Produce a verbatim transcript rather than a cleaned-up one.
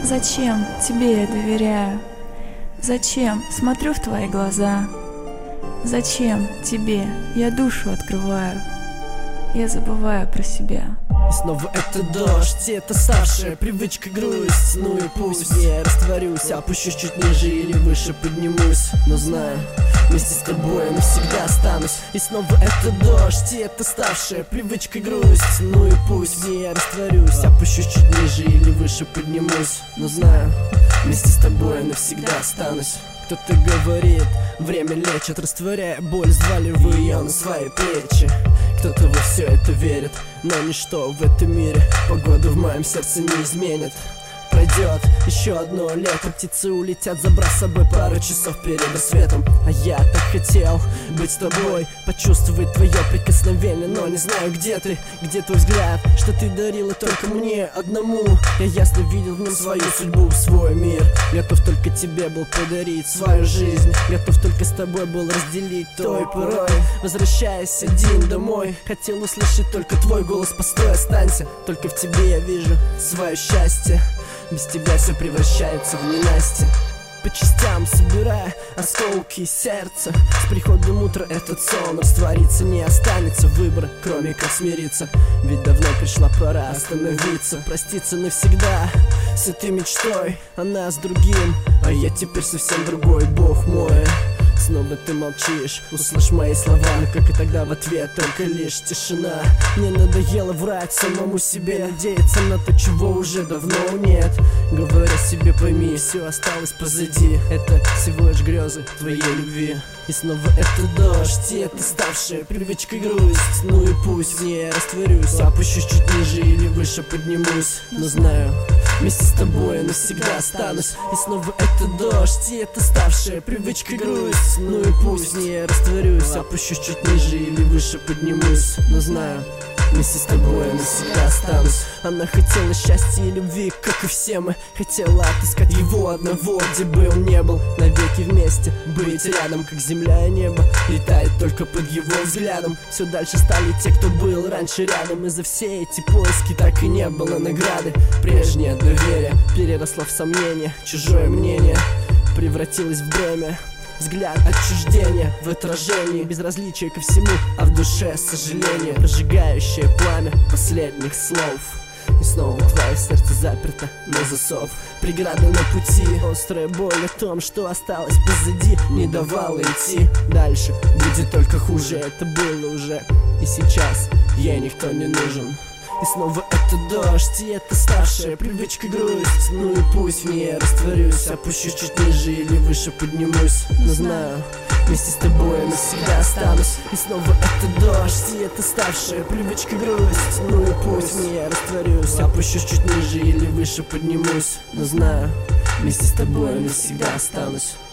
Зачем тебе я доверяю? Зачем смотрю в твои глаза? Зачем тебе я душу открываю? Я забываю про себя. И снова это дождь, и это ставшая привычка грусть. Ну и пусть я растворюсь, опущусь чуть ниже или выше поднимусь. Но знаю, вместе с тобой я навсегда останусь. И снова это дождь, и это ставшая привычка грусть. Ну и пусть я растворюсь, опущусь чуть ниже или выше поднимусь. Но знаю, вместе с тобой я навсегда останусь. Кто-то говорит, время лечит, растворяя боль, взваливая ее на свои плечи. Кто-то во все это верит, но ничто в этом мире погоду в моем сердце не изменит. Пройдет еще одно лето, птицы улетят, забрав с собой пару часов перед рассветом. А я так хотел быть с тобой, почувствовать твое прикосновение, но не знаю, где ты, где твой взгляд, что ты дарила только мне одному. Я ясно видел в нем свою судьбу, свой мир. Готов только тебе был подарить свою жизнь, готов только с тобой был разделить той порой. Возвращаясь один домой, хотел услышать только твой голос, постой, останься. Только в тебе я вижу свое счастье. Без тебя все превращается в ненастье. По частям собирая осколки сердца, с приходом утра этот сон растворится. Не останется выбора, кроме как смириться. Ведь давно пришла пора остановиться, проститься навсегда с этой мечтой. Она с другим, а я теперь совсем другой, Бог мой. Снова ты молчишь, услышь мои слова, но как и тогда в ответ только лишь тишина. Мне надоело врать самому себе, надеяться на то, чего уже давно нет. Говоря себе, пойми, все осталось позади, это всего лишь грезы твоей любви. И снова это дождь, и это ставшая привычкой грусть. Ну и пусть в ней я растворюсь, опущусь чуть ниже или выше поднимусь. Но знаю, вместе с тобой я навсегда останусь. И снова это дождь, и это ставшая привычкой грусть. Ну и пусть в ней я растворюсь, опущусь чуть ниже или выше поднимусь. Но знаю, вместе с тобой я навсегда останусь. Она хотела счастья и любви, как и все мы. Хотела отыскать его одного, где бы он не был. Навеки вместе, быть рядом, как земля и небо. Летает только под его взглядом. Все дальше стали те, кто был раньше рядом. И за все эти поиски так и не было награды. Прежнее доверие переросло в сомнение. Чужое мнение превратилось в бремя. Взгляд отчуждения в отражении, безразличие ко всему, а в душе сожаление, прожигающее пламя последних слов. И снова твое сердце заперто на засов. Преграда на пути, острая боль о том, что осталось позади, не давала идти дальше. Будет только хуже, это было уже, и сейчас ей никто не нужен. И снова это дождь, и это ставшая привычкой грусть. Ну и пусть в ней я растворюсь, опущусь чуть ниже или выше поднимусь. Но знаю, вместе с тобой я навсегда останусь. И снова это дождь, и это ставшая привычкой грусть. Ну и пусть в ней я растворюсь, опущусь чуть ниже или выше поднимусь. Но знаю, вместе с тобой я навсегда останусь.